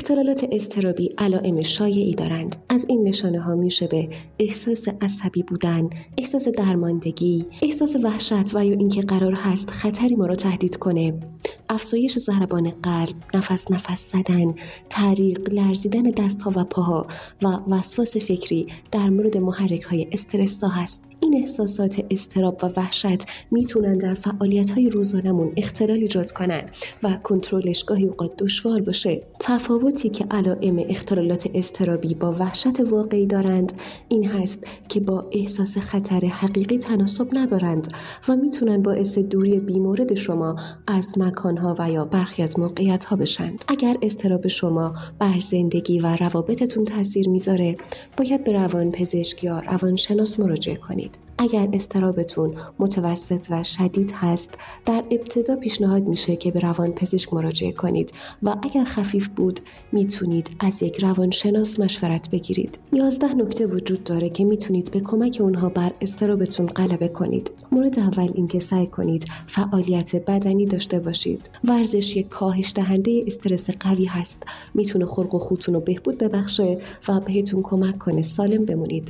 اختلالات اضطرابی علائم شایعی دارند. از این نشانه‌ها میشه به احساس عصبی بودن، احساس درماندگی، احساس وحشت و یا اینکه قرار هست خطری ما را تهدید کنه، افزایش ضربان قلب، نفس زدن، تعریق، لرزیدن دست‌ها و پاها و وسواس فکری در مورد محرک‌های استرس‌زا هست. این احساسات اضطراب و وحشت میتونن در فعالیت‌های روزانمون اختلال ایجاد کنند و کنترلش گاهی اوقات دشوار باشه. تفاوتی که علائم اختلالات اضطرابی با وحشت واقعی دارند این هست که با احساس خطر حقیقی تناسب ندارند و میتونن باعث دوری بیمورد شما از مکان‌ها و یا برخی از موقعیت‌ها بشند. اگر اضطراب شما بر زندگی و روابطتون تاثیر میذاره، باید به روانپزشک یا روانشناس مراجعه کنید. اگر اضطرابتون متوسط و شدید هست، در ابتدا پیشنهاد میشه که به روانپزشک مراجعه کنید و اگر خفیف بود میتونید از یک روانشناس مشورت بگیرید. 11 نکته وجود داره که میتونید به کمک اونها بر اضطرابتون غلبه کنید. مورد اول اینکه سعی کنید فعالیت بدنی داشته باشید. ورزش یک کاهش دهنده استرس قوی هست. میتونه خلق و خوتون رو بهبود ببخشه و بهتون کمک کنه سالم بمونید.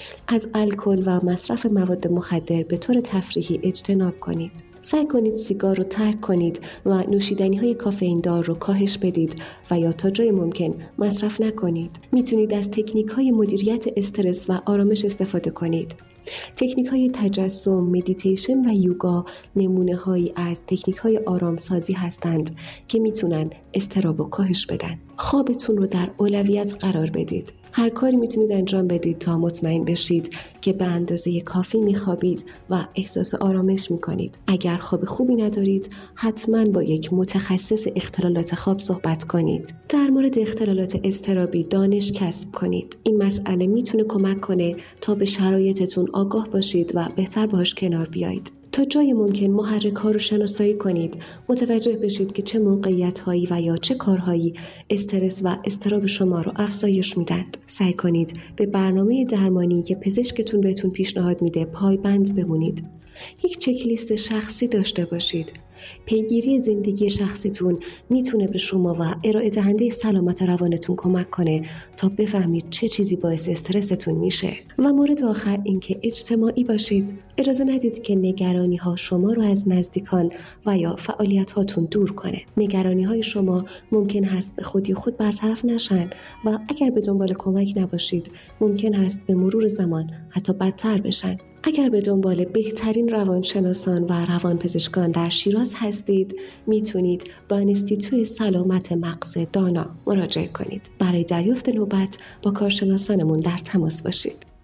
از الکل و مصرف مواد مخدر به طور تفریحی اجتناب کنید. سعی کنید سیگار رو ترک کنید و نوشیدنی‌های کافئین دار رو کاهش بدید و یا تا جای ممکن مصرف نکنید. میتونید از تکنیک‌های مدیریت استرس و آرامش استفاده کنید. تکنیک‌های تجسم، مدیتیشن و یوگا نمونه‌هایی از تکنیک‌های آرامسازی هستند که میتونن اضطراب رو کاهش بدن. خوابتون رو در اولویت قرار بدید. هر کاری میتونید انجام بدید تا مطمئن بشید که به اندازه کافی میخوابید و احساس آرامش میکنید. اگر خواب خوبی ندارید، حتما با یک متخصص اختلالات خواب صحبت کنید. در مورد اختلالات اضطرابی دانش کسب کنید. این مسئله میتونه کمک کنه تا به شرایطتون آگاه باشید و بهتر باهاش کنار بیایید. تا جای ممکن محرک‌ها رو شناسایی کنید، متوجه بشید که چه موقعیت‌هایی و یا چه کارهایی استرس و اضطراب شما رو افزایش میدند. سعی کنید به برنامه درمانی که پزشکتون بهتون پیشنهاد میده پایبند بمونید. یک چک لیست شخصی داشته باشید. پیگیری زندگی شخصیتون میتونه به شما و ارائه دهنده سلامت روانتون کمک کنه تا بفهمید چه چیزی باعث استرستون میشه. و مورد آخر اینکه اجتماعی باشید. اجازه ندید که نگرانی ها شما رو از نزدیکان و یا فعالیت هاتون دور کنه. نگرانی های شما ممکن هست به خودی خود برطرف نشن و اگر به دنبال کمک نباشید ممکن هست به مرور زمان حتی بدتر بشن. اگر به دنبال بهترین روانشناسان و روانپزشکان در شیراز هستید، میتونید با انستیتوی سلامت مغز دانا مراجعه کنید. برای دریافت نوبت با کارشناسانمون در تماس باشید.